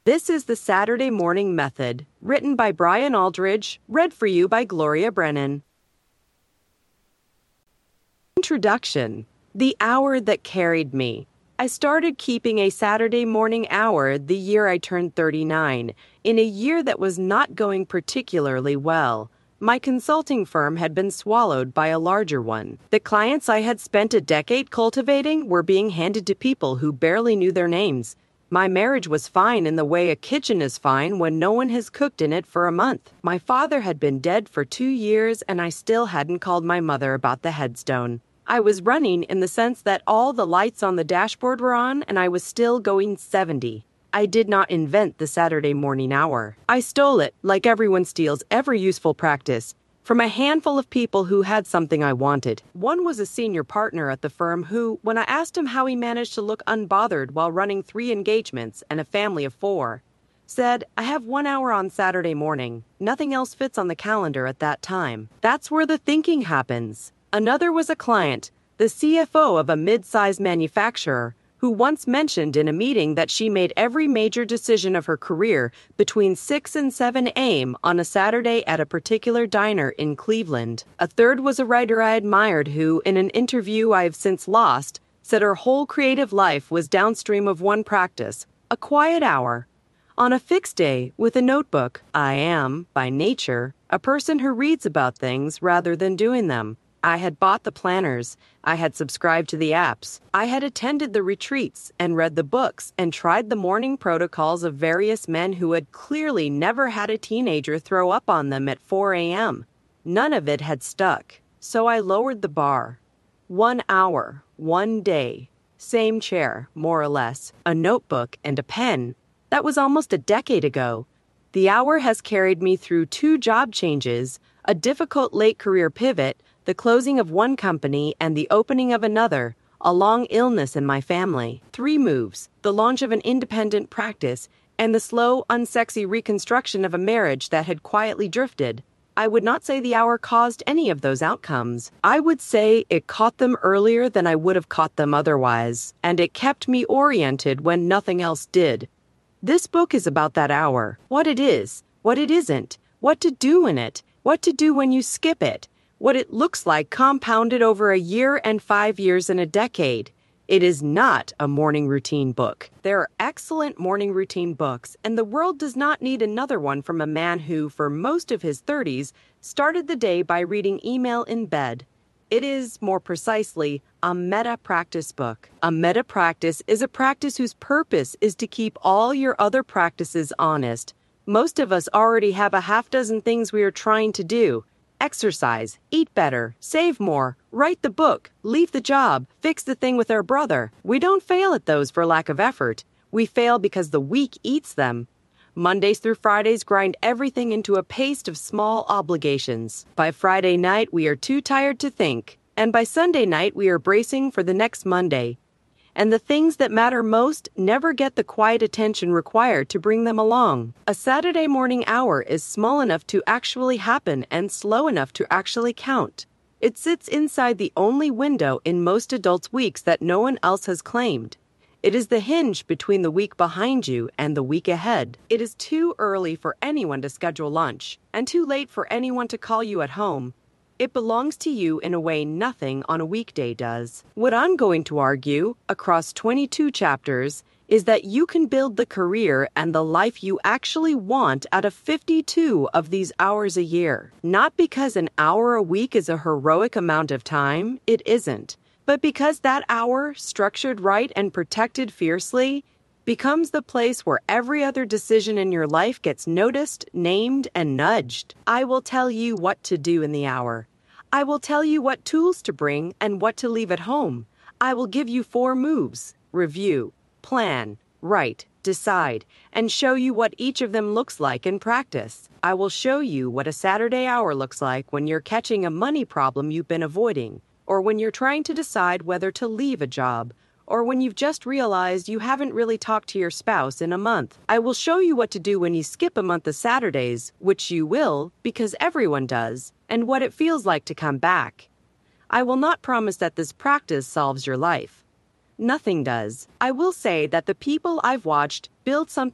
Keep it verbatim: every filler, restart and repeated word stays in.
This is the Saturday Morning Method, written by Brian Aldridge, read for you by Gloria Brennan. Introduction. The hour that carried me. I started keeping a Saturday morning hour the year I turned thirty-nine, in a year that was not going particularly well. My consulting firm had been swallowed by a larger one. The clients I had spent a decade cultivating were being handed to people who barely knew their names. My marriage was fine in the way a kitchen is fine when no one has cooked in it for a month. My father had been dead for two years and I still hadn't called my mother about the headstone. I was running in the sense that all the lights on the dashboard were on and I was still going seventy. I did not invent the Saturday morning hour. I stole it, like everyone steals every useful practice, from a handful of people who had something I wanted. One was a senior partner at the firm who, when I asked him how he managed to look unbothered while running three engagements and a family of four, said, "I have one hour on Saturday morning. Nothing else fits on the calendar at that time." That's where the thinking happens. Another was a client, the C F O of a mid-sized manufacturer, who once mentioned in a meeting that she made every major decision of her career between six and seven a m on a Saturday at a particular diner in Cleveland. A third was a writer I admired who, in an interview I have since lost, said her whole creative life was downstream of one practice, a quiet hour. On a fixed day, with a notebook, I am, by nature, a person who reads about things rather than doing them. I had bought the planners, I had subscribed to the apps, I had attended the retreats and read the books and tried the morning protocols of various men who had clearly never had a teenager throw up on them at four a m None of it had stuck, so I lowered the bar. One hour, one day, same chair, more or less, a notebook and a pen. That was almost a decade ago. The hour has carried me through two job changes, a difficult late career pivot, the closing of one company and the opening of another, a long illness in my family, three moves, the launch of an independent practice, and the slow, unsexy reconstruction of a marriage that had quietly drifted. I would not say the hour caused any of those outcomes. I would say it caught them earlier than I would have caught them otherwise, and it kept me oriented when nothing else did. This book is about that hour, what it is, what it isn't, what to do in it, what to do when you skip it, what it looks like compounded over a year and five years and a decade. It is not a morning routine book. There are excellent morning routine books, and the world does not need another one from a man who, for most of his thirties, started the day by reading email in bed. It is, more precisely, a meta-practice book. A meta-practice is a practice whose purpose is to keep all your other practices honest. Most of us already have a half dozen things we are trying to do. Exercise, eat better, save more, write the book, leave the job, fix the thing with our brother. We don't fail at those for lack of effort. We fail because the week eats them. Mondays through Fridays grind everything into a paste of small obligations. By Friday night, we are too tired to think. And by Sunday night, we are bracing for the next Monday. And the things that matter most never get the quiet attention required to bring them along. A Saturday morning hour is small enough to actually happen and slow enough to actually count. It sits inside the only window in most adults' weeks that no one else has claimed. It is the hinge between the week behind you and the week ahead. It is too early for anyone to schedule lunch, and too late for anyone to call you at home. It belongs to you in a way nothing on a weekday does. What I'm going to argue, across twenty-two chapters, is that you can build the career and the life you actually want out of fifty-two of these hours a year. Not because an hour a week is a heroic amount of time, it isn't, but because that hour, structured right and protected fiercely, becomes the place where every other decision in your life gets noticed, named, and nudged. I will tell you what to do in the hour. I will tell you what tools to bring and what to leave at home. I will give you four moves: review, plan, write, decide, and show you what each of them looks like in practice. I will show you what a Saturday hour looks like when you're catching a money problem you've been avoiding, or when you're trying to decide whether to leave a job, or when you've just realized you haven't really talked to your spouse in a month. I will show you what to do when you skip a month of Saturdays, which you will, because everyone does, and what it feels like to come back. I will not promise that this practice solves your life. Nothing does. I will say that the people I've watched build something